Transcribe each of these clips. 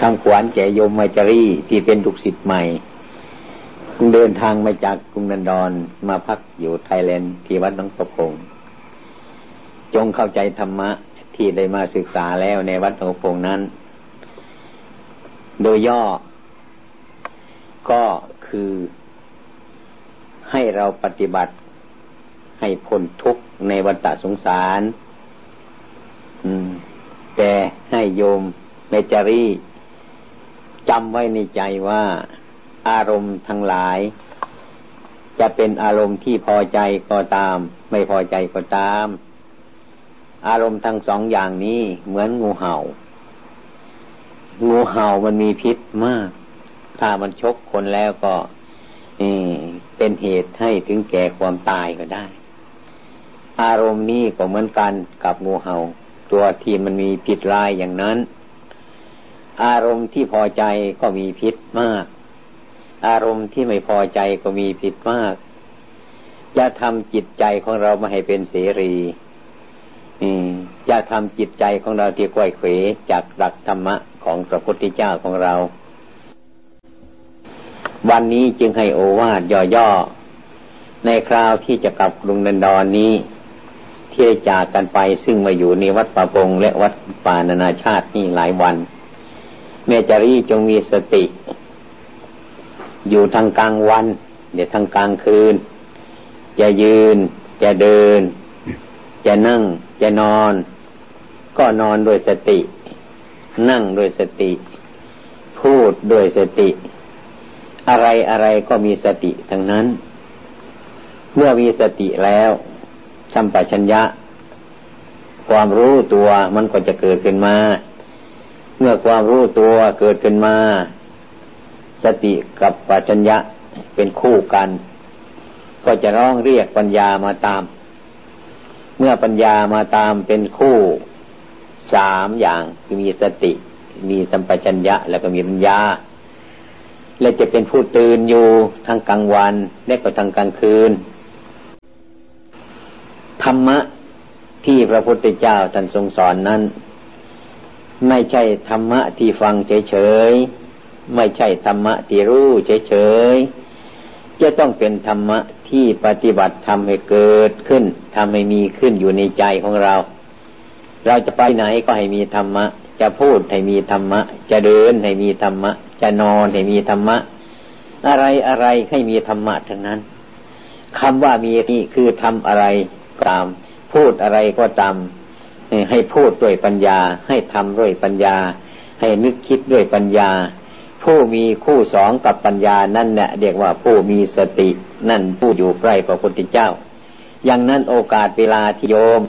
ทำขวัญแก่โยมไมจารีที่เป็นลูกศิษย์ใหม่เดินทางมาจากกรุงลอนดอนมาพักอยู่ไทยแลนด์ที่วัดหนองประพงจงเข้าใจธรรมะที่ได้มาศึกษาแล้วในวัดหนองประพงนั้นโดยย่อก็คือให้เราปฏิบัติให้พ้นทุกข์ในวัฏสงสารแต่ให้โยมเมจารีจำไว้ในใจว่าอารมณ์ทั้งหลายจะเป็นอารมณ์ที่พอใจก็ตามไม่พอใจก็ตามอารมณ์ทั้งสองอย่างนี้เหมือนงูเห่ามันมีพิษมากถ้ามันชกคนแล้วก็เป็นเหตุให้ถึงแก่ความตายก็ได้อารมณ์นี้ก็เหมือนกันกับงูเห่าตัวที่มันมีพิษร้ายอย่างนั้นอารมณ์ที่พอใจก็มีพิษมากอารมณ์ที่ไม่พอใจก็มีพิษมากจะทำจิตใจของเราไม่ให้เป็นเสรีจะทำจิตใจของเราที่ก้อยเขวจากหลักธรรมะของพระพุทธเจ้าของเราวันนี้จึงให้โอวาทย่อๆในคราวที่จะกลับกรุงลอนดอนนี้ที่ได้จากกันไปซึ่งมาอยู่ในวัดป่าปงและวัดป่านานาชาตินี่หลายวันแม่จารีจงมีสติอยู่ทางกลางวันเดี๋ยวทางกลางคืนจะยืนจะเดินจะนั่งจะนอนก็นอนด้วยสตินั่งด้วยสติพูดด้วยสติอะไรก็มีสติทั้งนั้นเมื่อมีสติแล้วสัมปชัญญะความรู้ตัวมันก็จะเกิดขึ้นมาเมื่อความรู้ตัวเกิดขึ้นมาสติกับปัญญะเป็นคู่กันก็จะร้องเรียกปัญญามาตามเมื่อปัญญามาตามเป็นคู่สามอย่างคือมีสติมีสัมปชัญญะแล้วก็มีปัญญาและจะเป็นผู้ตื่นอยู่ทั้งกลางวันและก็ทั้งกลางคืนธรรมะที่พระพุทธเจ้าท่านทรงสอนนั้นไม่ใช่ธรรมะที่ฟังเฉยๆไม่ใช่ธรรมะที่รู้เฉยๆจะต้องเป็นธรรมะที่ปฏิบัติทำให้เกิดขึ้นทำให้มีขึ้นอยู่ในใจของเราจะไปไหนก็ให้มีธรรมะจะพูดให้มีธรรมะจะเดินให้มีธรรมะจะนอนให้มีธรรมะอะไรให้มีธรรมะทั้งนั้นคำว่ามีนี่คือทำอะไรก็ตามพูดอะไรก็ตามให้พูดด้วยปัญญาให้ทำด้วยปัญญาให้นึกคิดด้วยปัญญาผู้มีคู่สองกับปัญญานั่นแหละเรียกว่าผู้มีสตินั่นผู้อยู่ใกล้พระพุทธเจ้าอย่างนั้นโอกาสเวลาที่โยม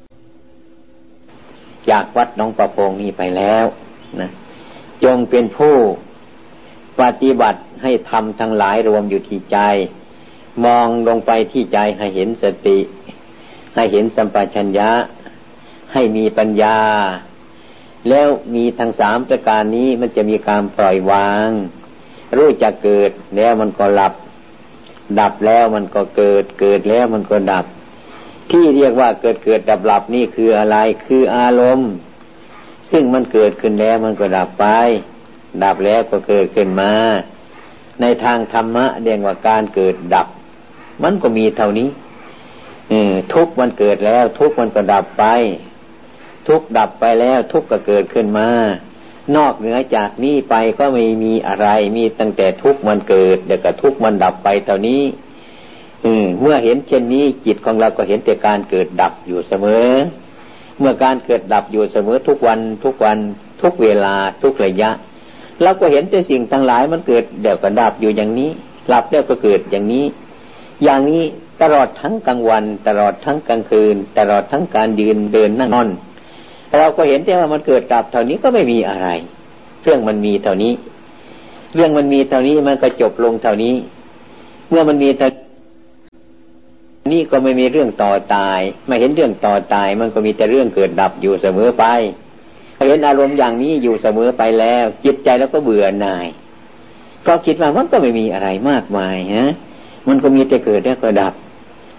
จากวัดหนองประพงนี้ไปแล้วนะจงเป็นผู้ปฏิบัติให้ทำทั้งหลายรวมอยู่ที่ใจมองลงไปที่ใจให้เห็นสติให้เห็นสัมปชัญญะให้มีปัญญาแล้วมีทั้งสามประการนี้มันจะมีการปล่อยวางรู้จักเกิดแล้วมันก็ดับแล้วมันก็เกิดแล้วมันก็ดับที่เรียกว่าเกิดดับนี่คืออะไรคืออารมณ์ซึ่งมันเกิดขึ้นแล้วมันก็ดับไปดับแล้วก็เกิดขึ้นมาในทางธรรมะเรียกว่าการเกิดดับมันก็มีเท่านี้ทุกข์มันเกิดแล้วทุกข์มันก็ดับไปทุกข์ดับไปแล้วทุกข์ก็เกิดขึ้นมานอกเหนือจากนี้ไปก็ไม่มีอะไรมีตั้งแต่ทุกข์มันเกิดแล้วก็ทุกข์มันดับไปเท่านี้เมื่อเห็นเช่นนี้จิตของเราก็เห็นแต่การเกิดดับอยู่เสมอเมื่อการเกิดดับอยู่เสมอทุกวันทุกเวลาทุกระยะเราก็เห็นแต่สิ่งทั้งหลายมันเกิดเดี๋ยวก็ดับอยู่อย่างนี้ดับแล้วก็เกิดอย่างนี้ตลอดทั้งกลางวันตลอดทั้งกลางคืนตลอดทั้งการยืนเดินนั่งนอนเราก็เห็นแต่ว่ามันเกิดดับเท่านี้ก็ไม่มีอะไรเรื่องมันมีเท่านี้เรื่องมันมีเท่านี้มันก็จบลงเท่านี้เมื่อมันมีเท่านี้ก็ไม่มีเรื่องต่อตายไม่เห็นเรื่องต่อตายมันก็มีแต่เรื่องเกิดดับอยู่เสมอไปเห็นอารมณ์อย่างนี้อยู่เสมอไปแล้วจิตใจเราก็เบื่อหน่ายก็คิดว่ามันก็ไม่มีอะไรมากมายมันก็มีแต่เกิดแล้วก็ดับ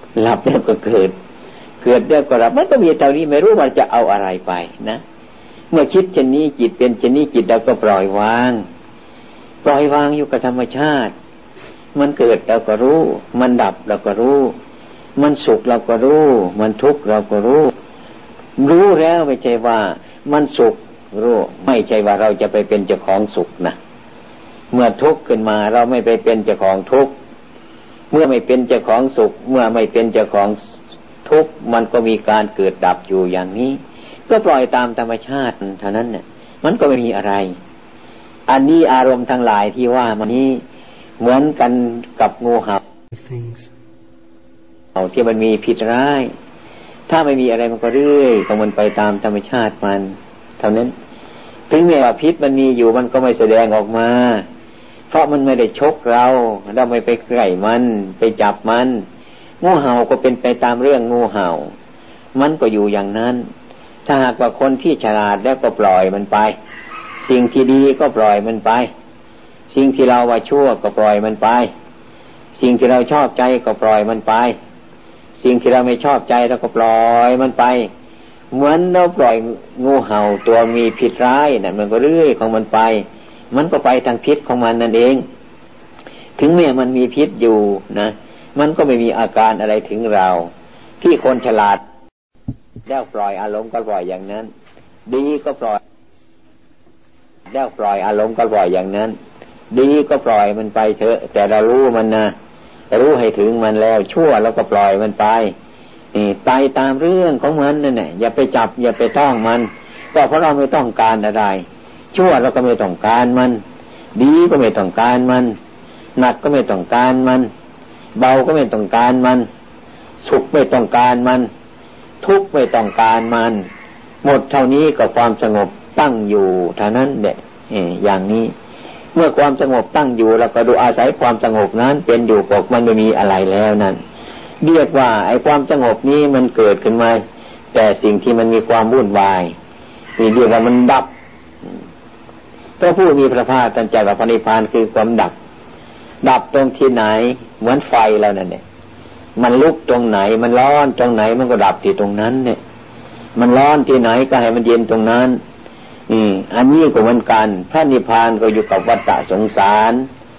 แล้วก็เกิดแล้วก็ดับมันก็มีเท่านี้ไม่รู้มันจะเอาอะไรไปนะเมื่อคิดเช่นนี้จิตเป็นเช่นนี้จิตเราก็ปล่อยวางอยู่กับธรรมชาติมันเกิดเราก็รู้มันดับเราก็รู้มันสุขเราก็รู้มันทุกข์เราก็รู้แล้วไม่ใช่ว่ามันสุขรู้ไม่ใช่ว่าเราจะไปเป็นเจ้าของสุขนะเมื่อทุกข์ขึ้นมาเราไม่ไปเป็นเจ้าของทุกข์เมื่อไม่เป็นเจ้าของสุขเมื่อไม่เป็นเจ้าของทุกข์มันก็มีการเกิดดับอยู่อย่างนี้ก็ปล่อยตามธรรมชาติเท่านั้นเนี่ยมันก็ไม่มีอะไรอันนี้อารมณ์ทั้งหลายที่ว่ามันนี้เหมือนกันกับงูเห่าที่มันมีพิษร้ายถ้าไม่มีอะไรมันก็เรื่อยของมันไปตามธรรมชาติมันเท่านั้นถึงแม้ว่าพิษมันมีอยู่มันก็ไม่แสดงออกมาเพราะมันไม่ได้ชกเราไม่ไปใกล้มันไปจับมันงูเห่าก็เป็นไปตามเรื่องงูเห่ามันก็อยู่อย่างนั้นถ้าหากว่าคนที่ฉลาดแล้วก็ปล่อยมันไปสิ่งที่ดีก็ปล่อยมันไปสิ่งที่เราว่าชั่วก็ปล่อยมันไปสิ่งที่เราชอบใจก็ปล่อยมันไปสิ่งที่เราไม่ชอบใจเราก็ปล่อยมันไปเหมือนเราปล่อยงูเห่าตัวมีพิษร้ายนั่นมันก็เรื่อยของมันไปมันก็ไปทางพิษของมันนั่นเองถึงแม้มันมีพิษอยู่นะมันก็ไม่มีอาการอะไรถึงเราที่คนฉลาดแล้วปล่อยอารมณ์ก็ปล่อยอย่างนั้นดีก็ปล่อยแล้วปล่อยอารมณ์ก็ปล่อยอย่างนั้นดีก็ปล่อยมันไปเถอะแต่เรารู้มันนะรู้ให้ถึงมันแล้วชั่วแล้วก็ปล่อยมันไปไปตามเรื่องของมันนั่นแหละอย่าไปจับอย่าไปต้องมันก็เพราะเราไม่ต้องการอะไรชั่วเราก็ไม่ต้องการมันดีก็ไม่ต้องการมันหนักก็ไม่ต้องการมันเบาก็ไม่ต้องการมันสุขไม่ต้องการมันทุกข์ไม่ต้องการมันหมดเท่านี้ก็ความสงบตั้งอยู่เท่านั้นแหละอย่างนี้เมื่อความสงบตั้งอยู่เราก็ดูอาศัยความสงบนั้นเป็นอยู่ปกมันไม่มีอะไรแล้วนั่นเรียกว่าไอ้ความสงบนี้มันเกิดขึ้นมาแต่สิ่งที่มันมีความวุ่นวายนี่เรียกว่ามันดับพระผู้มีพระภาคตรัสจัดว่าพระนิพพานคือความดับตรงที่ไหนเหมือนไฟแล้วนั่นเนี่ยมันลุกตรงไหนมันร้อนตรงไหนมันก็ดับที่ตรงนั้นเนี่ยมันร้อนที่ไหนก็ให้มันเย็นตรงนั้นอันนี้ก็เหมือนกันพระนิพพานก็อยู่กับวัฏฏะสงสาร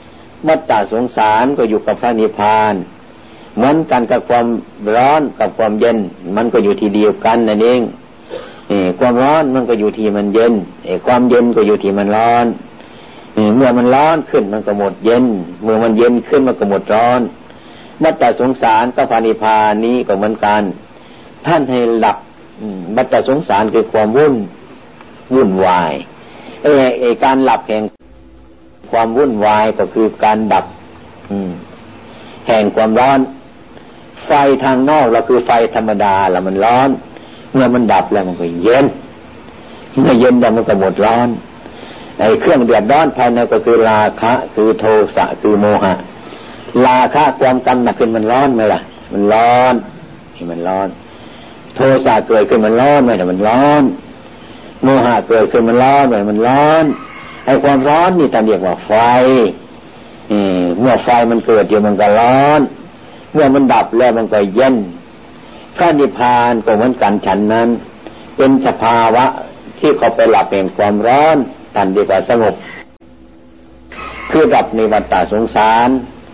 ก็อยู่กับพระนิพพานเหมือนกันกับความร้อนกับความเย็นมันก็อยู่ที่เดียวกันนั่นเองความร้อนมันก็อยู่ที่มันเย็นความเย็นก็อยู่ที่มันร้อนเมื่อมันร้อนขึ้นมันก็หมดเย็นเมื่อมันเย็นขึ้นมันก็หมดร้อนวัฏฏะสงสารกับพระนิพพานนี้ก็เหมือนกันท่านให้หลับวัฏฏะสงสารคือความวุ่นวายการหลับแห่งความวุ่นวายก็คือการดับแห่งความร้อนไฟทางนอกเราคือไฟธรรมดาแล้วมันร้อนเมื่อมันดับแล้วมันก็เย็นเมื่อเย็นแล้วมันก็หมดร้อนเครื่องเดือดร้อนภายในก็คือราคะคือโทสะคือโมหะราคะความกำหนัดขึ้นมันร้อนไหมล่ะมันร้อนมันร้อนโทสะเกิดขึ้นมันร้อนไหมแต่มันร้อนโมหะเกิดขึ้นมันร้อนไหมมันร้อนไอ้ความร้อนนี่ท่านเรียกว่าไฟเมื่อไฟมันเกิดอยู่มันก็ร้อนเมื่อมันดับแล้วมันก็เย็นพระนิพพานก็เหมือนกันฉันนั้นเป็นสภาวะที่เขาไปหลับแห่งความร้อนท่านเรียกว่าสงบคือดับในวัฏฏะสงสาร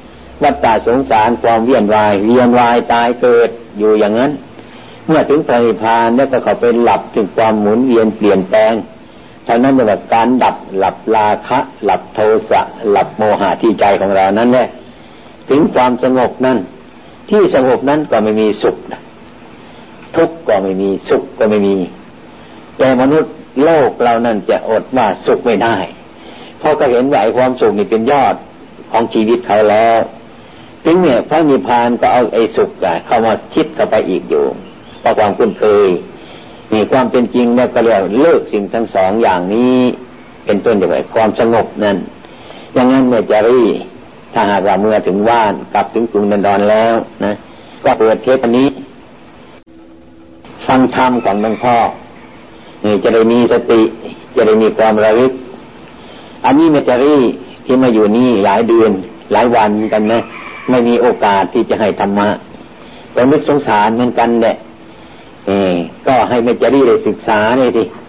ความเวียนวายตายเกิดอยู่อย่างนั้นเมื่อถึงพระนิพพานแล้วก็เขาไปหลับถึงความหมุนเวียนเปลี่ยนแปลงเท่านั้นเรียกว่าการดับหลับราคะหลับโทสะหลับโมหะที่ใจของเรานั้นแหละถึงความสงบนั้นที่สงบนั้นก็ไม่มีสุขทุกข์ก็ไม่มีสุขก็ไม่มีแต่มนุษย์โลกเรานั้นจะอดว่าสุขไม่ได้เพราะก็เห็นว่าความสุขนี่เป็นยอดของชีวิตเขาแล้วถึงเนี่ยพระนิพพานก็เอาไอ้สุขเข้ามาชิดเข้าไปอีกอยู่เพราะความคุ้นเคยมีความเป็นจริงแล้วก็เรียกเลิกสิ่งทั้งสองอย่างนี้เป็นต้นอย่างไรความสงบนั้นอย่างนั้นเมื่อจารีถ้าหากว่าเมื่อถึงบ้านกลับถึงกรุงดันดอนแล้วนะก็เปิดเทปนี้ฟังธรรมของหลวงพ่อจะได้มีสติจะได้มีความระลึกอันนี้เมื่อจารีที่มาอยู่นี่หลายเดือนหลายวันกันนะไม่มีโอกาสที่จะให้ธรรมะก็นึกสงสารเหมือนกันแหละก็ให้เมจารีได้ศึกษาเลยที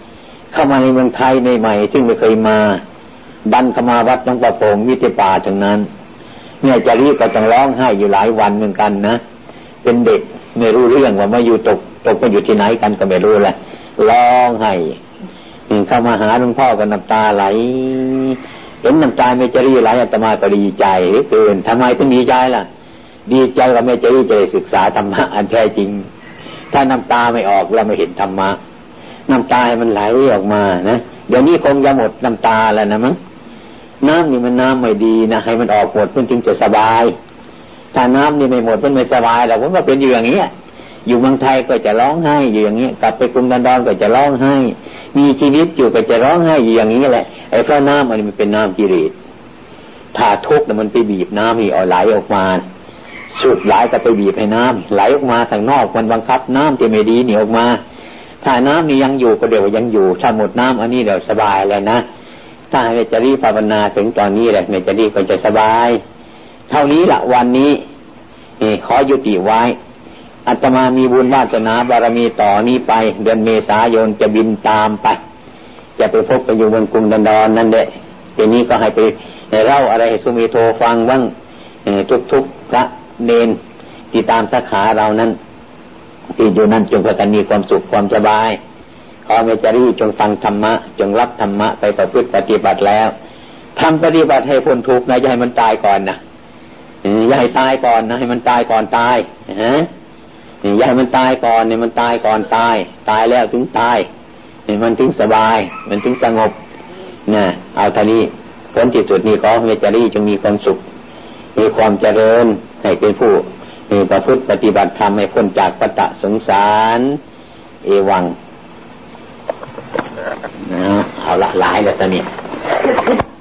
เข้ามาในเมืองไทยใหม่ๆซึ่งไม่เคยมาดันเข้ามาวัดหลวงปู่โป่งวิทยาป่าทั้งนั้นเนี่ยจะรีบก็ต้องร้องไห้อยู่หลายวันเหมือนกันนะเป็นเด็กไม่รู้เรื่องว่ามาอยู่ตกมาอยู่ที่ไหนกันก็ไม่รู้แหละร้องไห้เข้ามาหาหลวงพ่อก็น้ำตาไหลเห็นน้ำตาแม่จรีไหลอาตมาก็ดีใจเหลือเกินทำไมถึงดีใจล่ะดีใจว่าแม่จรีจะได้ศึกษาธรรมะอันแท้จริงถ้าน้ำตาไม่ออกเราไม่เห็นธรรมะน้ำตามันไหลออกมานะเดี๋ยวนี้คงจะหมดน้ำตาแล้วนะมั้งน้ำนี่มันน้ำไม่ดีนะให้มันออกหมดมันจึงจะสบายถ้าน้ำนี่ไม่หมดมันไม่สบายแล้วผมก็เป็นอยู่อย่างนี้อยู่เมืองไทยก็จะร้องไห้อยู่อย่างนี้กลับไปกรุงดอนก็จะร้องไห้มีชีวิตอยู่ก็จะร้องไห้อยู่อย่างนี้แหละไอ้เพราะน้ำมันเป็นน้ำกิเลสถ้าทุกข์มันไปบีบน้ำนี่เอาไหลออกมาสุดไหลก็ไปบีบให้น้ำไหลออกมาทางนอกมันบังคับน้ำที่ไม่ดีหนีออกมาถ้าน้ำนี่ยังอยู่ก็เดี๋ยวยังอยู่ถ้าหมดน้ำอันนี้เดี๋ยวสบายเลยนะถ้าให้จะรีบภาวนาถึงตอนนี้แหละไม่จะรีบก็จะสบายเท่านี้ละวันนี้ขอยุติไว้อาตมามีบุญวาสนาบารมีต่อนี้ไปเดือนเมษายนจะบินตามไปจะไปพบกันอยู่บนกรุงดอนนั่นแหละทีนี้ก็ให้ไปเล่าอะไรให้สุมิโทฟังบ้างทุกพระเนนที่ตามสาขาเรานั้นที่อยู่นั้นจงพากันมีความสุขความสบายขอเมจารีจงฟังธรรมะจงรับธรรมะไปประพฤติปฏิบัติแล้วทำปฏิบัติให้พ้นทุกข์นะอย่าให้มันตายก่อนนะอย่าให้ตายก่อนนะให้มันตายก่อนตายอย่าให้มันตายก่อนเนี่ยมันตายก่อนตายแล้วถึงตายมันถึงสบายมันถึงสงบนะเอาเท่านี้ผลที่สุดนี้ขอเมจารีจงมีความสุขมีความเจริญให้เป็นผู้ประพฤติปฏิบัติธรรมให้พ้นจากวัฏสงสารเอวังเอาละหลายแล้วตอนนี้